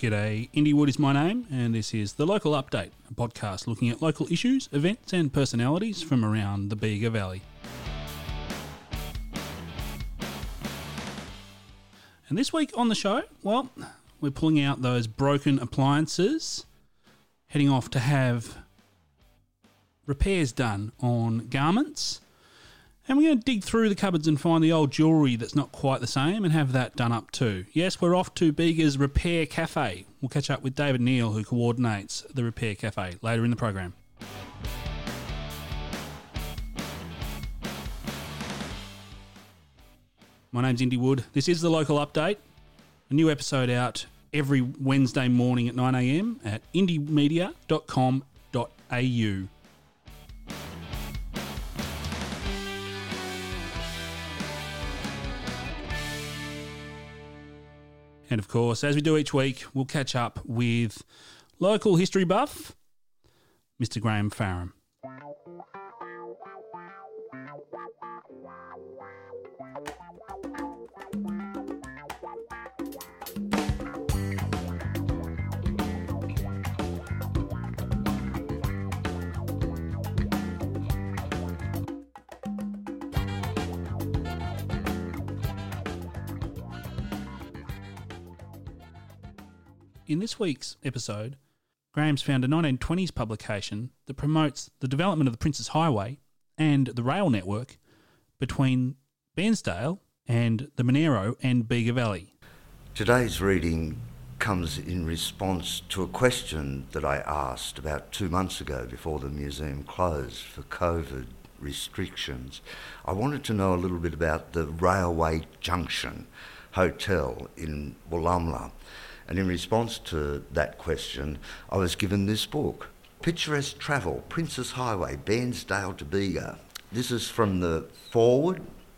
G'day, Indy Wood is my name, and this is The Local Update, a podcast looking at local issues, events and personalities from around the Bega Valley. And this week on the show, well, we're pulling out those broken appliances, heading off to have repairs done on garments, and we're going to dig through the cupboards and find the old jewellery that's not quite the same and have that done up too. Yes, we're off to Bega's Repair Cafe. We'll catch up with David Neal, who coordinates the Repair Cafe, later in the program. My name's Indy Wood. This is The Local Update. A new episode out every Wednesday morning at 9 a.m. at indymedia.com.au. And of course, as we do each week, we'll catch up with local history buff, Mr. Graham Farram. In this week's episode, Graham's found a 1920s publication that promotes the development of the Princes Highway and the rail network between Bairnsdale and the Monaro and Bega Valley. Today's reading comes in response to a question that I asked about 2 months ago before the museum closed for COVID restrictions. I wanted to know a little bit about the Railway Junction Hotel in Woolumla. And in response to that question, I was given this book, Picturesque Travel, Princes Highway, Bairnsdale to Bega. This is from the foreword.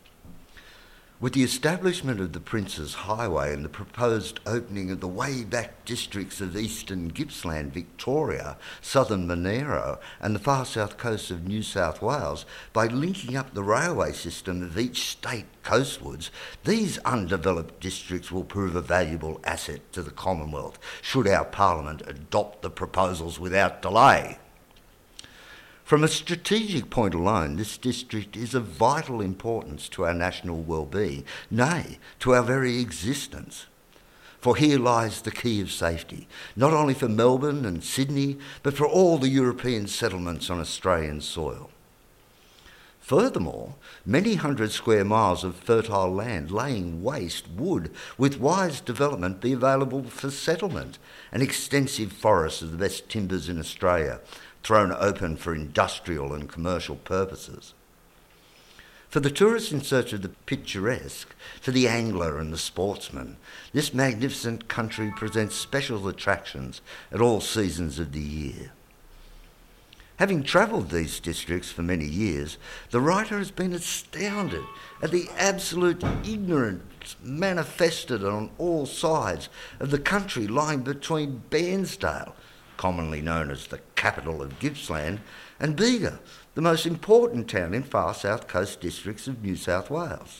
With the establishment of the Princes Highway and the proposed opening of the way-back districts of eastern Gippsland, Victoria, southern Monaro and the far south coast of New South Wales, by linking up the railway system of each state coastwards, these undeveloped districts will prove a valuable asset to the Commonwealth, should our Parliament adopt the proposals without delay. From a strategic point alone, this district is of vital importance to our national well-being, nay, to our very existence. For here lies the key of safety, not only for Melbourne and Sydney, but for all the European settlements on Australian soil. Furthermore, many hundred square miles of fertile land laying waste would, with wise development, be available for settlement, and extensive forests of the best timbers in Australia, thrown open for industrial and commercial purposes. For the tourist in search of the picturesque, for the angler and the sportsman, this magnificent country presents special attractions at all seasons of the year. Having travelled these districts for many years, the writer has been astounded at the absolute ignorance manifested on all sides of the country lying between Bairnsdale, commonly known as the capital of Gippsland, and Bega, the most important town in far south coast districts of New South Wales.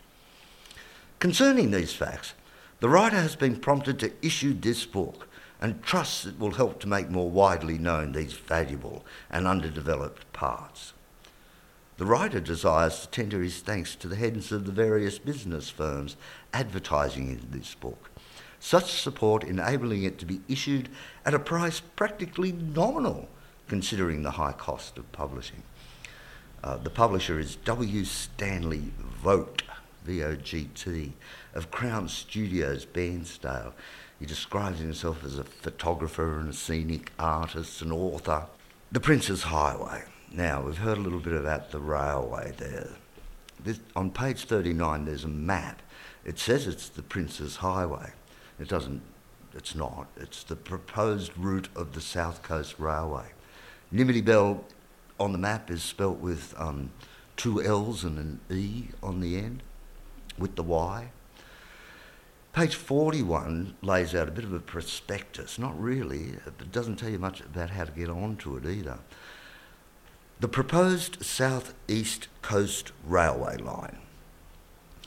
Concerning these facts, the writer has been prompted to issue this book and trusts it will help to make more widely known these valuable and underdeveloped parts. The writer desires to tender his thanks to the heads of the various business firms advertising in this book, such support enabling it to be issued at a price practically nominal, considering the high cost of publishing. The publisher is W. Stanley Vogt, V-O-G-T, of Crown Studios, Bairnsdale. He describes himself as a photographer and a scenic artist and author. The Princes Highway. Now, we've heard a little bit about the railway there. On page 39, there's a map. It says it's the Princes Highway. It's not. It's the proposed route of the South Coast Railway. Nimity Bell on the map is spelt with 2 L's and an E on the end, with the Y. Page 41 lays out a bit of a prospectus. Not really. It doesn't tell you much about how to get onto it either. The proposed South East Coast Railway line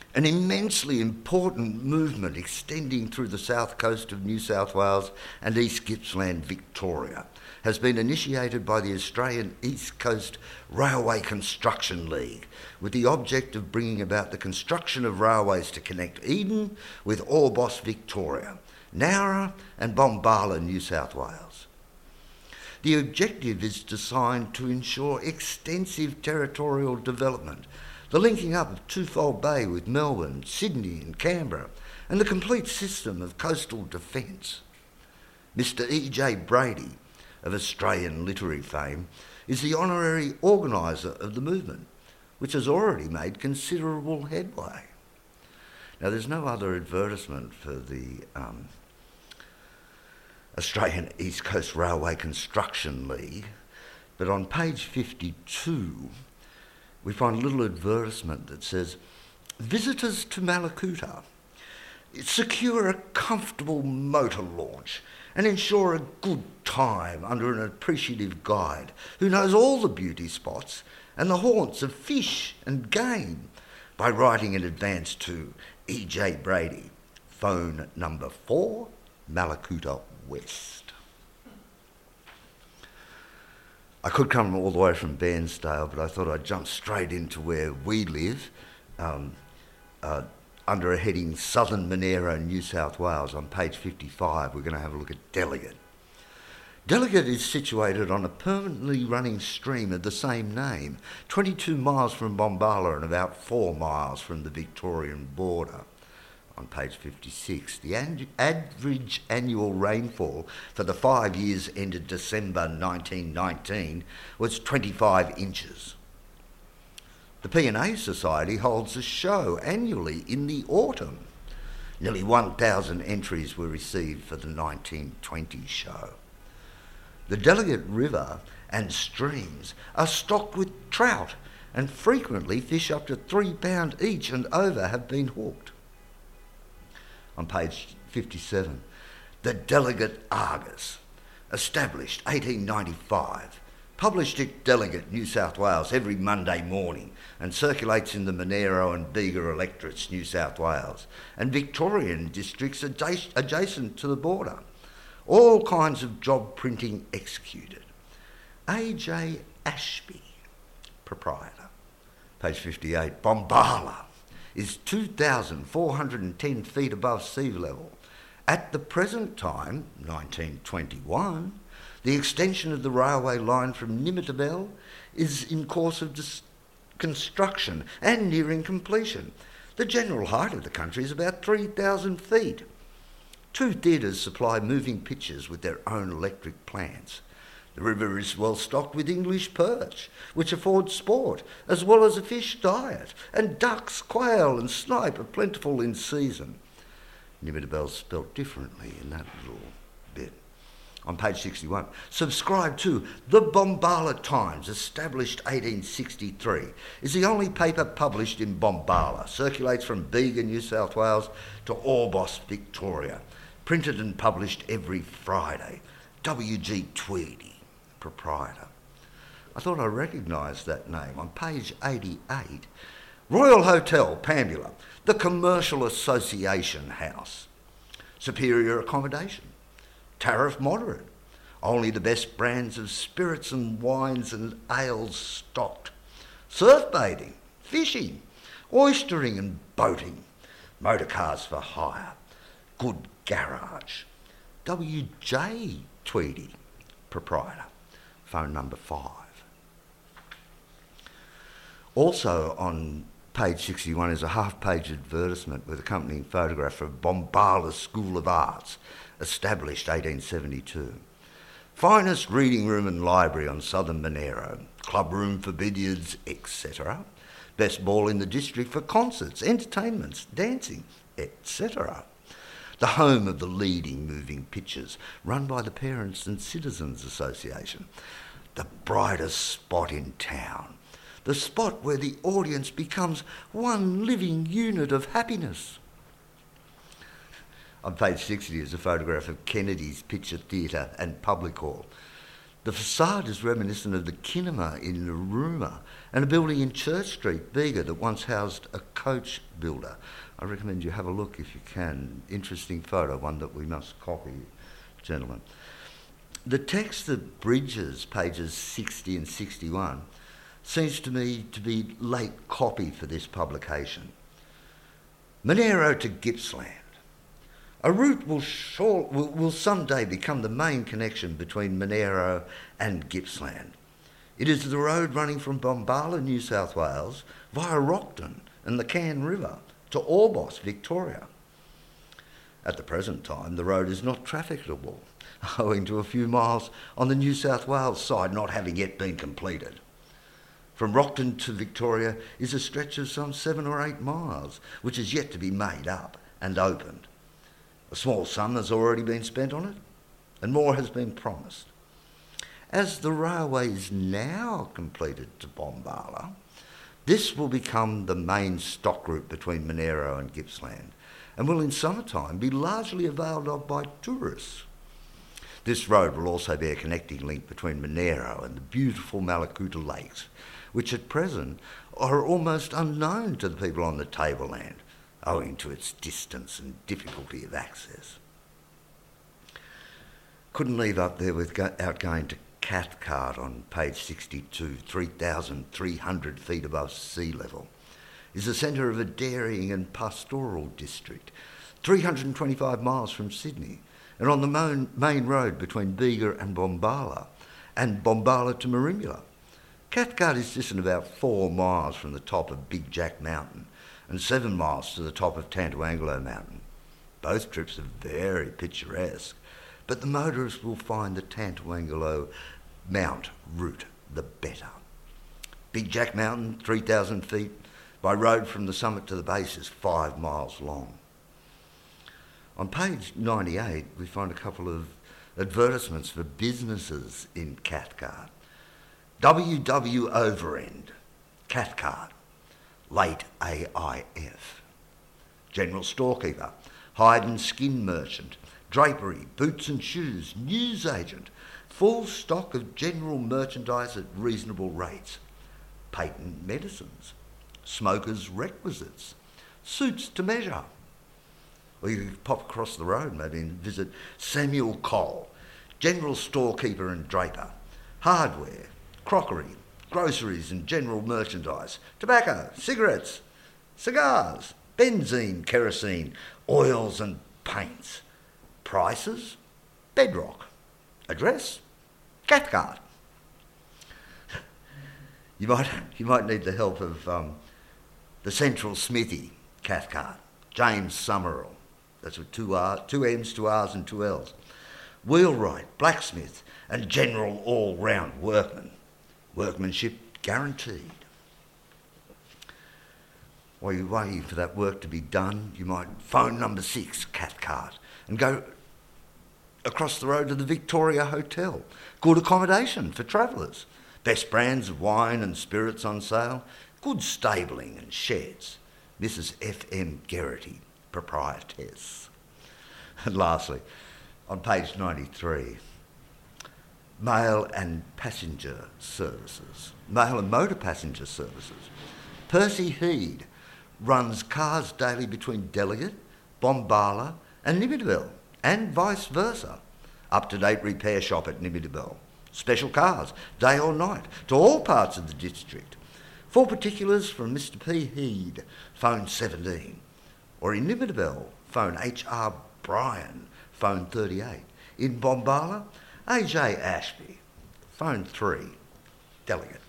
An immensely important movement extending through the south coast of New South Wales and East Gippsland, Victoria, has been initiated by the Australian East Coast Railway Construction League with the object of bringing about the construction of railways to connect Eden with Orbost, Victoria, Nowra and Bombala, New South Wales. The objective is designed to ensure extensive territorial development, the linking up of Twofold Bay with Melbourne, Sydney and Canberra, and the complete system of coastal defence. Mr. E.J. Brady, of Australian literary fame, is the honorary organiser of the movement, which has already made considerable headway. Now, there's no other advertisement for the Australian East Coast Railway Construction League, but on page 52, we find a little advertisement that says, visitors to Mallacoota secure a comfortable motor launch and ensure a good time under an appreciative guide who knows all the beauty spots and the haunts of fish and game by writing in advance to E.J. Brady, phone number 4, Mallacoota West. I could come all the way from Bairnsdale, but I thought I'd jump straight into where we live, under a heading Southern Monero, New South Wales. On page 55, we're going to have a look at Delegate. Delegate is situated on a permanently running stream of the same name, 22 miles from Bombala and about 4 miles from the Victorian border. On page 56, the average annual rainfall for the 5 years ended December 1919 was 25 inches. The P&A Society holds a show annually in the autumn. Nearly 1,000 entries were received for the 1920 show. The Delegate River and streams are stocked with trout, and frequently fish up to £3 each and over have been hooked. On page 57, the Delegate Argus, established 1895, published at Delegate, New South Wales every Monday morning and circulates in the Monero and Bega electorates, New South Wales, and Victorian districts adjacent to the border. All kinds of job printing executed. A.J. Ashby, proprietor. Page 58, Bombala is 2,410 feet above sea level. At the present time, 1921, the extension of the railway line from Nimitabel is in course of construction and nearing completion. The general height of the country is about 3,000 feet. 2 theatres supply moving pictures with their own electric plants. The river is well stocked with English perch, which affords sport, as well as a fish diet, and ducks, quail and snipe are plentiful in season. Nimitabel's spelt differently in that little bit. On page 61, subscribe to The Bombala Times, established 1863, is the only paper published in Bombala, circulates from Bega, New South Wales to Orbost, Victoria, printed and published every Friday. W.G. Tweedy, proprietor. I thought I recognised that name. On page 88, Royal Hotel, Pambula, the Commercial Association House. Superior accommodation. Tariff moderate. Only the best brands of spirits and wines and ales stocked. Surf bathing, fishing, oystering and boating. Motor cars for hire. Good garage. W.J. Tweedy, proprietor. Phone number 5. Also on page 61 is a half-page advertisement with accompanying photograph of Bombala School of Arts, established 1872. Finest reading room and library on Southern Monero, club room for billiards, etc. Best ball in the district for concerts, entertainments, dancing, etc. The home of the leading moving pictures, run by the Parents and Citizens Association. The brightest spot in town. The spot where the audience becomes one living unit of happiness. On page 60 is a photograph of Kennedy's Picture Theatre and Public Hall. The facade is reminiscent of the Kinema in Narooma and a building in Church Street, Bega, that once housed a coach builder. I recommend you have a look if you can. Interesting photo, one that we must copy, gentlemen. The text that bridges pages 60 and 61 seems to me to be late copy for this publication. Monero to Gippsland. A route will someday become the main connection between Monero and Gippsland. It is the road running from Bombala, New South Wales, via Rockton and the Cairn River to Orbost, Victoria. At the present time, the road is not trafficable, owing to a few miles on the New South Wales side not having yet been completed. From Rockton to Victoria is a stretch of some 7 or 8 miles, which is yet to be made up and opened. A small sum has already been spent on it, and more has been promised. As the railway is now completed to Bombala, this will become the main stock route between Monero and Gippsland, and will in summertime be largely availed of by tourists. This road will also be a connecting link between Monero and the beautiful Malakuta Lakes, which at present are almost unknown to the people on the tableland, owing to its distance and difficulty of access. Couldn't leave up there without going to Cathcart on page 62, 3,300 feet above sea level, is the centre of a dairying and pastoral district, 325 miles from Sydney, and on the main road between Bega and Bombala to Merimbula. Cathcart is distant about 4 miles from the top of Big Jack Mountain and 7 miles to the top of Tantuanglo Mountain. Both trips are very picturesque, but the motorist will find the Tantuanglo Mount route the better. Big Jack Mountain, 3,000 feet, by road from the summit to the base is 5 miles long. On page 98, we find a couple of advertisements for businesses in Cathcart. WW Overend, Cathcart, late AIF. General Storekeeper, hide and skin merchant, drapery, boots and shoes, newsagent, full stock of general merchandise at reasonable rates, patent medicines, smokers' requisites, suits to measure. Or you could pop across the road maybe and visit Samuel Cole, general storekeeper and draper, hardware, crockery, groceries and general merchandise, tobacco, cigarettes, cigars, benzene, kerosene, oils and paints. Prices, Bedrock. Address, Cathcart. You might need the help of the Central Smithy, Cathcart, James Summerall. That's with 2 M's, 2 R's and 2 L's. Wheelwright, blacksmith and general all-round workman. Workmanship guaranteed. While you're waiting for that work to be done, you might phone number 6, Cathcart, and go across the road to the Victoria Hotel. Good accommodation for travellers. Best brands of wine and spirits on sale. Good stabling and sheds. Mrs. F.M. Geraghty, proprietress. And lastly, on page 93, mail and passenger services. Mail and motor passenger services. Percy Heed runs cars daily between Delegate, Bombala and Nimidabel, and vice versa. Up-to-date repair shop at Nimidabel. Special cars, day or night, to all parts of the district. For particulars from Mr. P. Heed, phone 17. Or in Nimidabel, phone H.R. Bryan, phone 38. In Bombala, A.J. Ashby, phone 3, Delegate.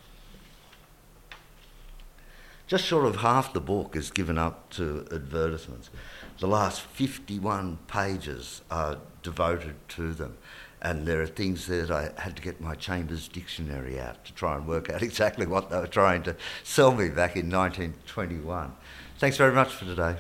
Just short of half the book is given up to advertisements. The last 51 pages are devoted to them, and there are things there that I had to get my Chambers Dictionary out to try and work out exactly what they were trying to sell me back in 1921. Thanks very much for today.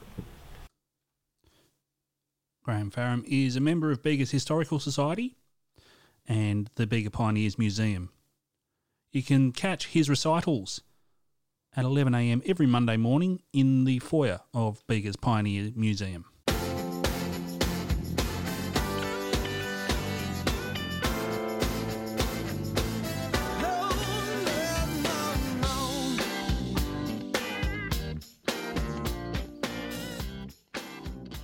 Graham Farram is a member of Bega's Historical Society and the Bega Pioneers Museum. You can catch his recitals at 11 a.m. every Monday morning in the foyer of Bega's Pioneer Museum.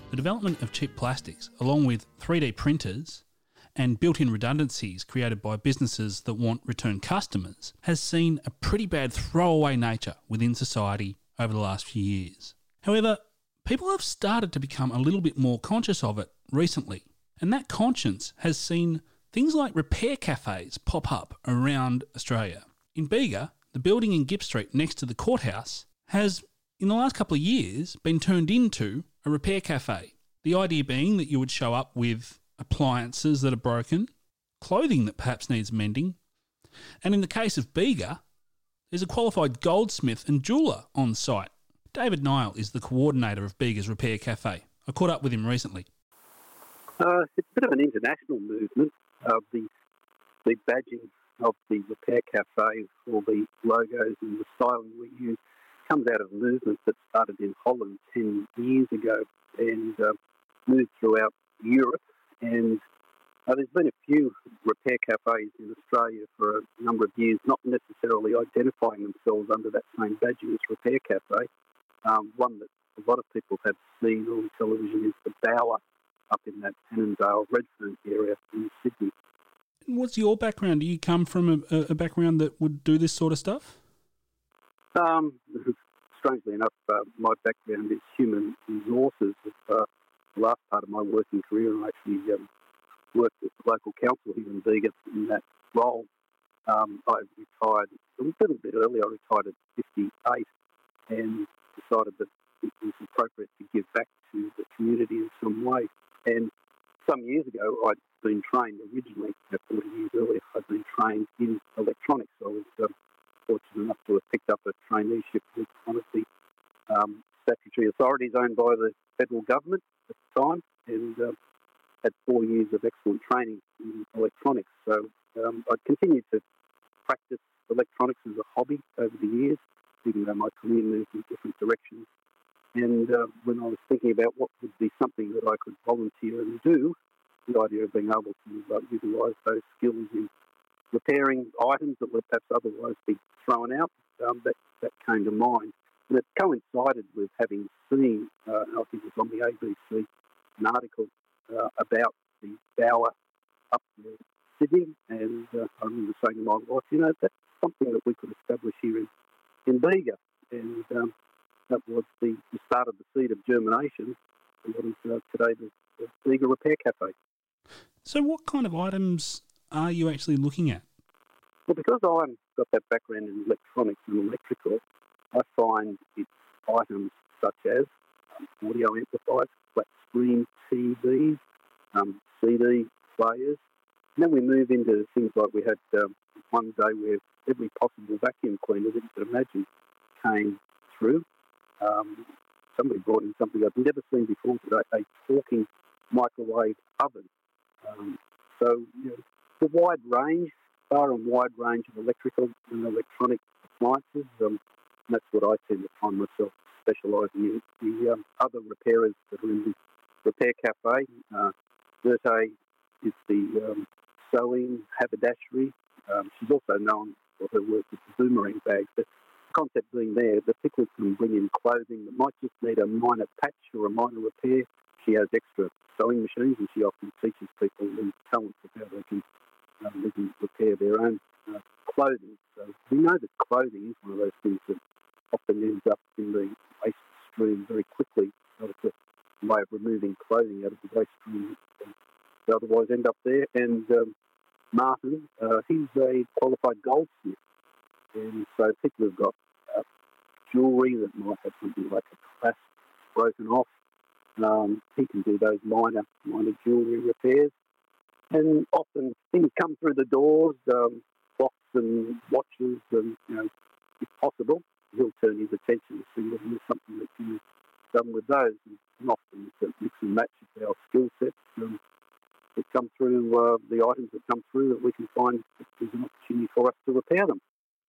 The development of cheap plastics, along with 3D printers and built-in redundancies created by businesses that want return customers, has seen a pretty bad throwaway nature within society over the last few years. However, people have started to become a little bit more conscious of it recently, and that conscience has seen things like repair cafes pop up around Australia. In Bega, the building in Gipp Street next to the courthouse has, in the last couple of years, been turned into a repair cafe. The idea being that you would show up with appliances that are broken, clothing that perhaps needs mending, and in the case of Bega, there's a qualified goldsmith and jeweller on site. David Nile is the coordinator of Bega's Repair Cafe. I caught up with him recently. It's a bit of an international movement. The badging of the Repair Cafe, all the logos and the styling we use, comes out of a movement that started in Holland 10 years ago and moved throughout Europe. And there's been a few repair cafes in Australia for a number of years, not necessarily identifying themselves under that same badging as Repair Cafe. One that a lot of people have seen on television is the Bower up in that Annandale, Redfern area in Sydney. What's your background? Do you come from a background that would do this sort of stuff? Strangely enough, my background is human resources. The last part of my working career, I actually worked with the local council here in Bega in that role. I retired a little bit early. I retired at 58 and decided that it was appropriate to give back to the community in some way. And some years ago, I'd been trained originally, 40 years earlier, I'd been trained in electronics. I was fortunate enough to have picked up a traineeship with one of the statutory authorities owned by the federal government at the time, and had 4 years of excellent training in electronics. So I'd continued to practice electronics as a hobby over the years, even though my career moved in different directions. And when I was thinking about what would be something that I could volunteer and do, the idea of being able to utilise those skills in repairing items that would perhaps otherwise be thrown out, that came to mind. And it coincided with having seen, I think it was on the ABC, an article about the Bower up in Sydney, and I remember saying to my wife, that's something that we could establish here in Bega. And that was the start of the seed of germination for what is today the Bega Repair Cafe. So what kind of items are you actually looking at? Well, because I've got that background in electronics and electrical, I find it's items such as audio amplifiers, flat screen TVs, CD players. And then we move into things like we had one day where every possible vacuum cleaner that you could imagine came through. Somebody brought in something I've never seen before today, a talking microwave oven. So the wide range, far and wide range of electrical and electronic appliances. And that's what I tend to find myself specialising in. The other repairers that are in the Repair Cafe, Berthe is the sewing haberdashery. She's also known for her work with the boomerang bags. The concept being there, the people can bring in clothing that might just need a minor patch or a minor repair. She has extra sewing machines, and she often teaches people the talents of how they can repair their own clothing. So we know that clothing is one of those things that often ends up in the waste stream very quickly. So it's a way of removing clothing out of the waste stream that otherwise end up there. And Martin, he's a qualified goldsmith. And so people have got jewellery that might have something like a clasp broken off. He can do those minor jewellery repairs. And often things come through the doors, clocks and watches, and, if possible, he'll turn his attention to see whether there's something that can be done with those. And often it's a mix and match of our skill sets that come through, the items that come through, that we can find that there's an opportunity for us to repair them.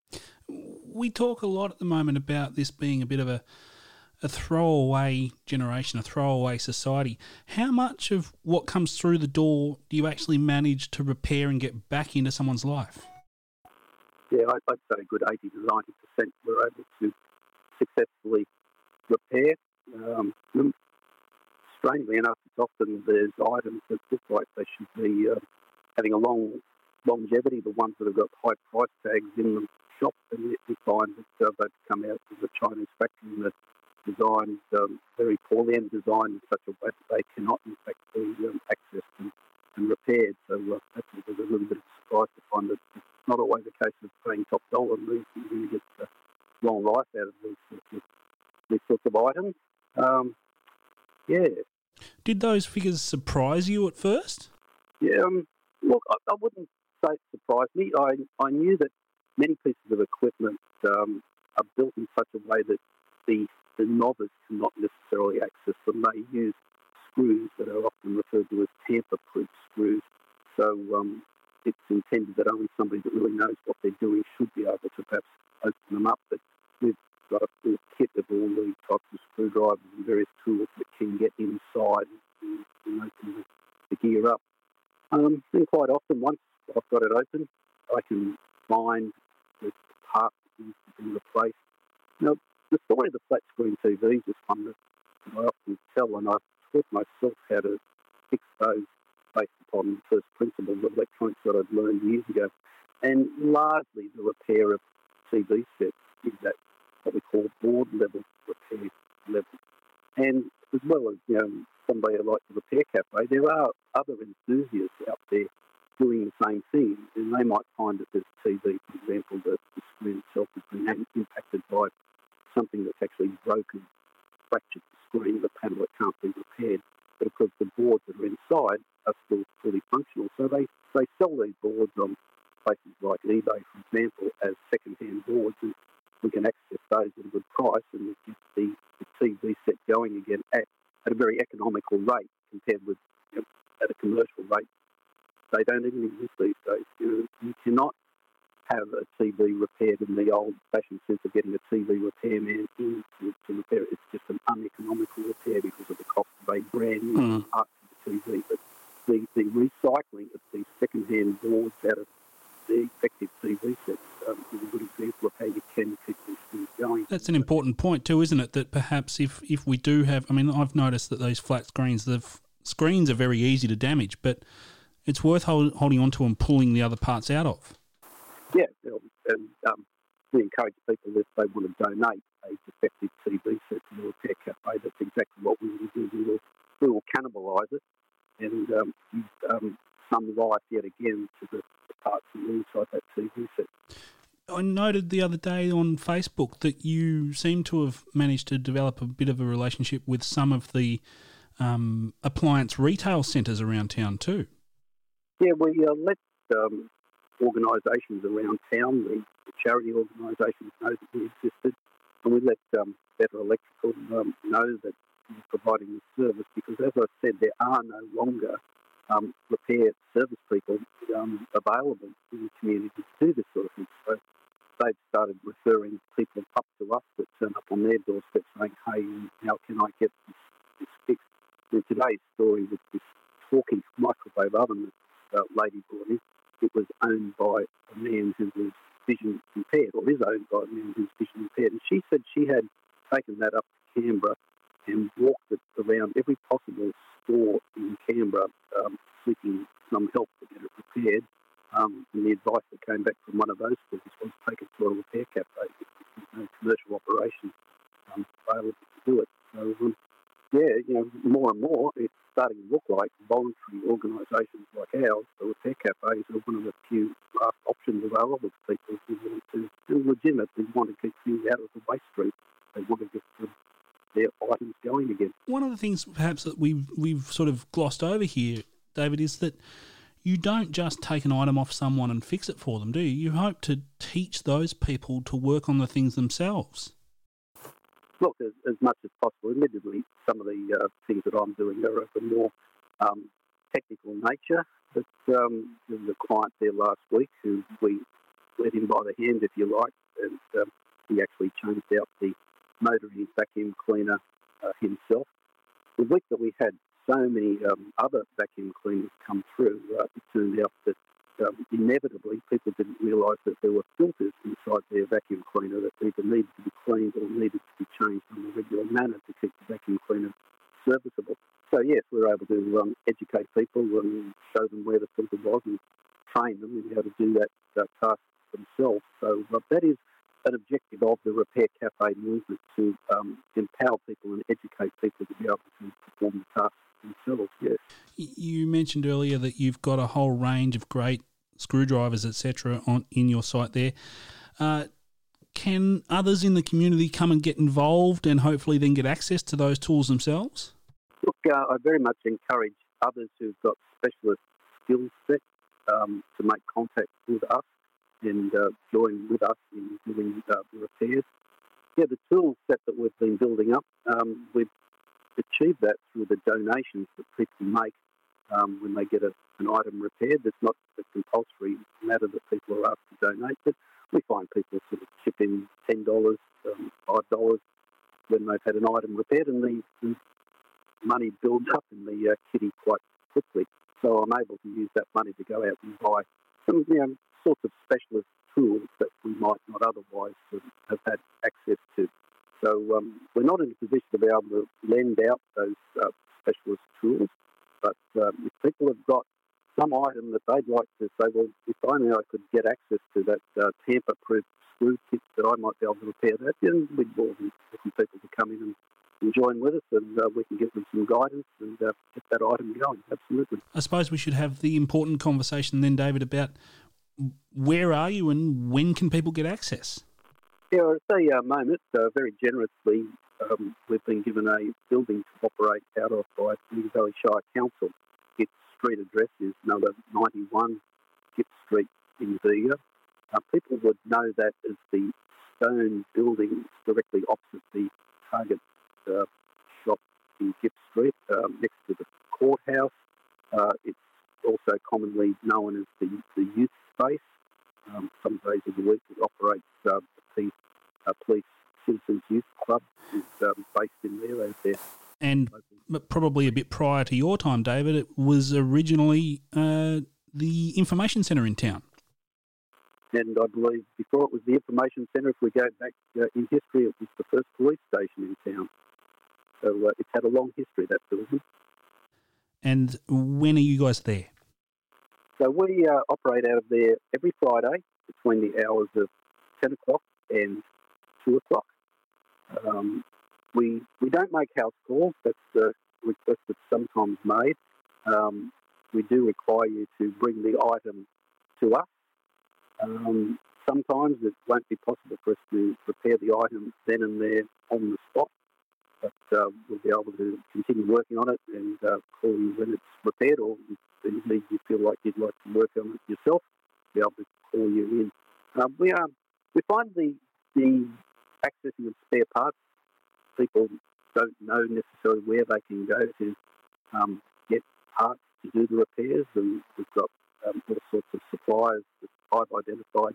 We talk a lot at the moment about this being a bit of a throwaway generation, a throwaway society. How much of what comes through the door do you actually manage to repair and get back into someone's life? Yeah, I'd say a good 80 to 90% we're able to successfully repair. strangely enough, it's often there's items that look like they should be having a long longevity, the ones that have got high price tags in the shop, and yet we find that they've come out of the Chinese factory and they're designed very poorly and designed in such a way that they cannot in fact be accessed and repaired. So that's a little bit of a surprise to find that it's not always a case of paying top dollar and you're going to get long life out of these sorts of items. Yeah. Did those figures surprise you at first? Yeah, look, I wouldn't say it surprised me. I knew that many pieces of equipment are built in such a way that the novice cannot necessarily access them. They use screws that are often referred to as tamper-proof screws. So it's intended that only somebody that really knows what they're doing should be able to perhaps open them up. But we've got a full kit of all the types of screwdrivers and various tools that can get inside and open the gear up. And quite often, once I've got it open, I can find the part that needs to be replaced. Now, the story of the flat screen TVs is one that I often tell, and I've taught myself how to fix those based upon the first principles of electronics that I'd learned years ago. And largely the repair of TV sets is that what we call board level repair level. And as well as, somebody like the Repair Cafe, there are other enthusiasts out there doing the same thing, and they might find that there's a TV, for example, that the screen itself has been impacted by something that's actually broken, fractured the screen, the panel that can't be repaired. But of course, the boards that are inside are still fully functional. So they sell these boards on places like eBay, for example, as second-hand boards, and we can access those at a good price and get the TV set going again at a very economical rate compared with at a commercial rate. They don't even exist these days. You cannot have a TV repaired in the old-fashioned sense of getting a TV repairman in to repair it. It's just an uneconomical repair because of the cost of a brand new part of the TV. But the recycling of these second-hand boards out of the effective TV sets is a good example of how you can keep these things going. That's an important point too, isn't it? That perhaps if we do have, I've noticed that those flat screens, the screens are very easy to damage, but it's worth holding on to and pulling the other parts out of. Yeah, and we encourage people if they want to donate a defective TV set to the Repair Cafe. That's exactly what we will do. We will cannibalise it and use some life yet again to the parts inside that TV set. I noted the other day on Facebook that you seem to have managed to develop a bit of a relationship with some of the appliance retail centres around town too. Yeah, we let organisations around town, the charity organisations, know that we existed, and we let Better Electrical know that we're providing this service because, as I said, there are no longer repair service people available in the community to do this sort of thing. So they've started referring people up to us that turn up on their doorstep saying, hey, how can I get this fixed? In today's story with this talking microwave oven that lady brought in, it was owned by a man who was vision impaired, or is owned by a man who's vision impaired. And she said she had taken that up to Canberra and walked it around every possible store in Canberra, seeking some help to get it repaired. And the advice that came back from one of those stores was take it to a repair cafe because there's no commercial operation available to do it. So, more and more it's starting to look like voluntary organisations like ours, the repair cafes, are one of the few last options available to people who legitimately want to keep things out of the waste stream. They want to get their items going again. One of the things perhaps that we've sort of glossed over here, David, is that you don't just take an item off someone and fix it for them, do you? You hope to teach those people to work on the things themselves. Look, as much as possible. Admittedly, some of the things that I'm doing are of a more technical nature. But there was a client there last week who we led him by the hand, if you like, and he actually changed out the motor in his vacuum cleaner himself. The week that we had so many other vacuum cleaners come through, it turned out that inevitably people didn't realise that there were filters inside their vacuum cleaner that either needed to be cleaned or needed to be changed in a regular manner to keep the vacuum cleaner serviceable. So we were able to educate people and show them where the filter was and train them in how to do that task themselves. So that is an objective of the Repair Cafe movement, to empower people and educate people to be able to perform the tasks themselves, yes. You mentioned earlier that you've got a whole range of great screwdrivers, etc., in your site there. Can others in the community come and get involved and hopefully then get access to those tools themselves? Look, I very much encourage others who've got specialist skill set to make contact with us and join with us in doing the repairs. Yeah, the tool set that we've been building up, we've achieved that through the donations that people make when they get an item repaired. It's not a compulsory matter that people are asked to donate, but we find people sort of chip in $10, $5 when they've had an item repaired, and the money builds up in the kitty quite quickly. So I'm able to use that money to go out and buy some sorts of specialist tools that we might not otherwise have had access to. So we're not in a position to be able to lend out those specialist tools, but if people have got some item that they'd like to say, well, if only I could get access to that tamper-proof screw kit that I might be able to repair that, then we'd welcome people to come in and join with us, and we can give them some guidance and get that item going. Absolutely. I suppose we should have the important conversation then, David, about where are you and when can people get access? Yeah, at the moment, very generously, we've been given a building to operate out of by the Valley Shire Council. Its street address is number 91 Gipp Street in Bega. People would know that as the stone building directly opposite the Target shop in Gipp Street, next to the courthouse. It's also commonly known as the youth space. Some days of the week it operates the Police Citizens Youth Club is based in there out there. And probably a bit prior to your time, David, it was originally the information centre in town. And I believe before it was the information centre, if we go back in history, it was the first police station in town. So it's had a long history, that building. And when are you guys there? So we operate out of there every Friday between the hours of 10 o'clock and 2 o'clock. We don't make house calls. That's the request that's sometimes made. We do require you to bring the item to us. Sometimes it won't be possible for us to repair the item then and there on the spot, but we'll be able to continue working on it and call you when it's repaired, or if indeed you feel like you'd like to work on it yourself, be able to call you in. We find the accessing of spare parts, people don't know necessarily where they can go to get parts to do the repairs, and we've got all sorts of suppliers that I've identified.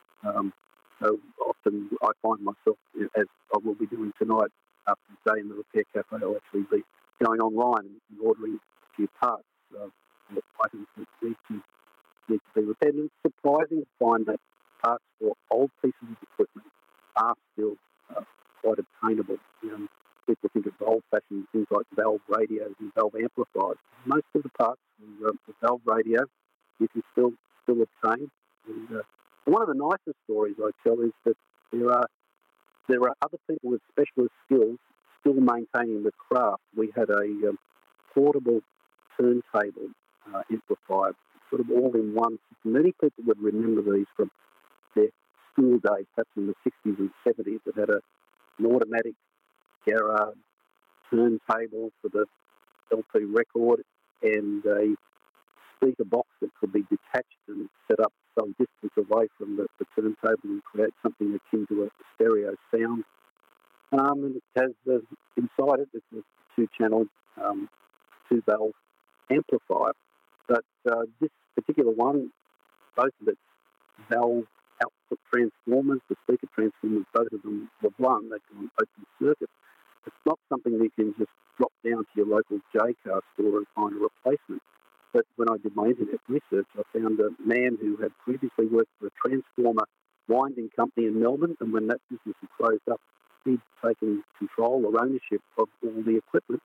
So often I find myself, as I will be doing tonight, after the day in the Repair Cafe, I'll actually be going online and ordering a few parts, items that need to be repaired. And it's surprising to find that parts for old pieces of equipment are still quite obtainable. People think of old-fashioned things like valve radios and valve amplifiers. Most of the parts for the valve radio you can still obtain. And one of the nicest stories I tell is that there are other people with specialist skills still maintaining the craft. We had a portable turntable amplifier, sort of all in one system. Many people would remember these from their school days, perhaps in the 60s and 70s, that had an automatic garage turntable for the LP record and a speaker box that could be detached and set up some distance away from the turntable and create something akin to a stereo sound. And it has inside it, it's a two-channel, two-valve amplifier. But this particular one, both of its valve output transformers, the speaker transformers, both of them were blown. They've gone open circuit. It's not something you can just drop down to your local J-car store and find a replacement. But when I did my internet research, I found a man who had previously worked for a transformer winding company in Melbourne, and when that business had closed up, he'd taken control or ownership of all the equipment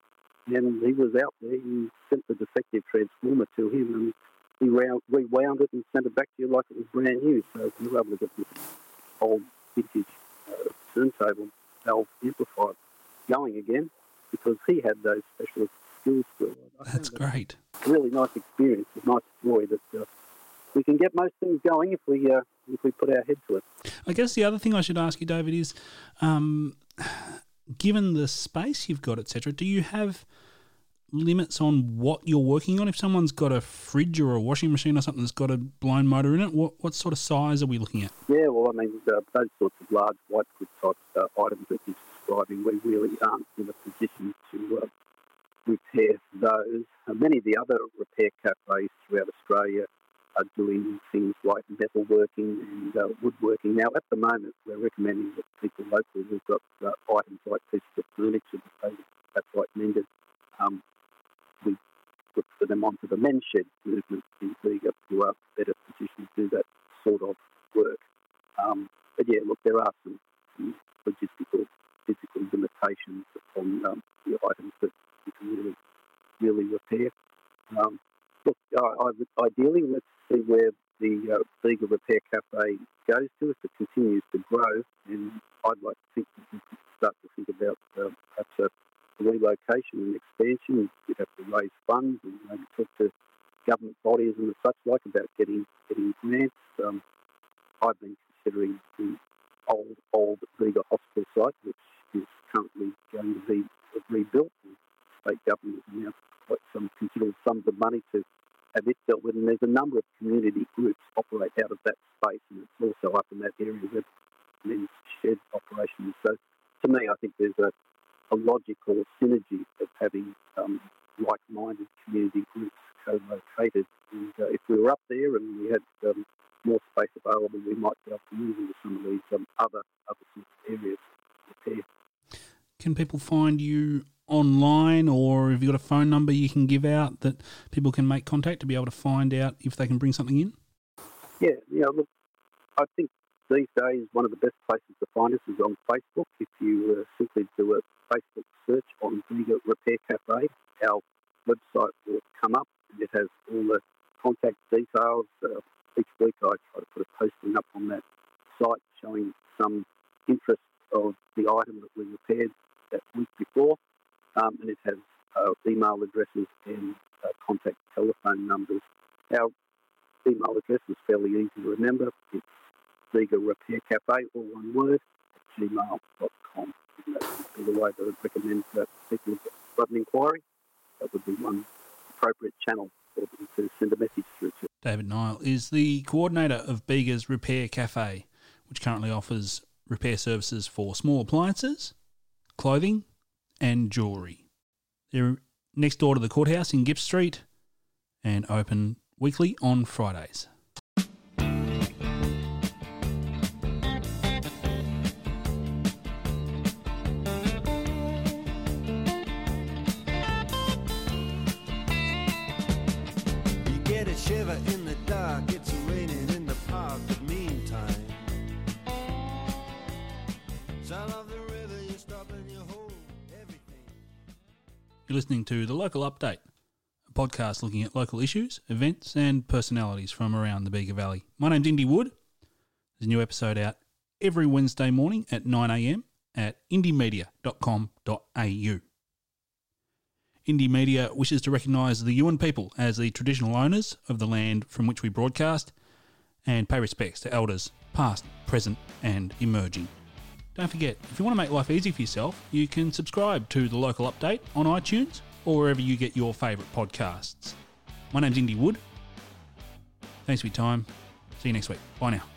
and he was out there. He sent the defective transformer to him, and he rewound it and sent it back to you like it was brand new. So we were able to get this old vintage turntable valve amplifier going again because he had those specialist skills still. That's great. A really nice experience, a nice joy that we can get most things going if we put our head to it. I guess the other thing I should ask you, David, is given the space you've got, etc., do you have limits on what you're working on? If someone's got a fridge or a washing machine or something that's got a blown motor in it, what sort of size are we looking at? Yeah, well, I mean, those sorts of large white goods type items that you're describing, we really aren't in a position to repair those. Many of the other repair cafes throughout Australia are doing things like metalworking and woodworking. Now, at the moment, we're recommending that people locally who've got items like pieces of furniture that that's like mended, we refer them onto the men's shed movement in Bega who are better positioned to do that sort of work. But yeah, look, there are some logistical, physical limitations on the items that you can really repair. Look, ideally, let's see where the Bega Repair Cafe goes to if it continues to grow, and I'd like to think that we could start to think about perhaps a relocation and expansion. You'd have to raise funds and maybe talk to government bodies and such like about getting grants. I've been considering the old Bega Hospital site, which is currently going to be rebuilt. The state government has announced quite some considerable sums of money to have it dealt with, and there's a number of community groups operate out of that space, and it's also up in that area with men's shed operations. So to me, I think there's a logical synergy of having like-minded community groups co-located. And if we were up there and we had more space available, we might be able to move into some of these other sorts of areas of repair. Can people find you online, or have you got a phone number you can give out that people can make contact to be able to find out if they can bring something in? Yeah, look, I think these days one of the best places to find us is on Facebook. If you simply do a Facebook search on Bega Repair Cafe, our website will come up and it has all the contact details. Each week I try to put a posting up on that site showing some interest of the item that we repaired that week before. And it has email addresses and contact telephone numbers. Our email address is fairly easy to remember. It's Bega Repair Cafe, all one word, at gmail.com. And that's the way that I'd recommend that people have an inquiry. That would be one appropriate channel for them to send a message through to. David Nile is the coordinator of Bega's Repair Cafe, which currently offers repair services for small appliances, clothing, and jewellery. They're next door to the courthouse in Gipp Street and open weekly on Fridays. You get a shiver in the dark, it's raining in the park, but meantime, sound of the river, you stop and you hold everything. You're listening to The Local Update, a podcast looking at local issues, events and personalities from around the Bega Valley. My name's Indy Wood. There's a new episode out every Wednesday morning at 9am at indiemedia.com.au. Indie Media wishes to recognise the Yuin people as the traditional owners of the land from which we broadcast and pay respects to elders past, present and emerging. Don't forget, if you want to make life easy for yourself, you can subscribe to The Local Update on iTunes or wherever you get your favourite podcasts. My name's Indy Wood. Thanks for your time. See you next week. Bye now.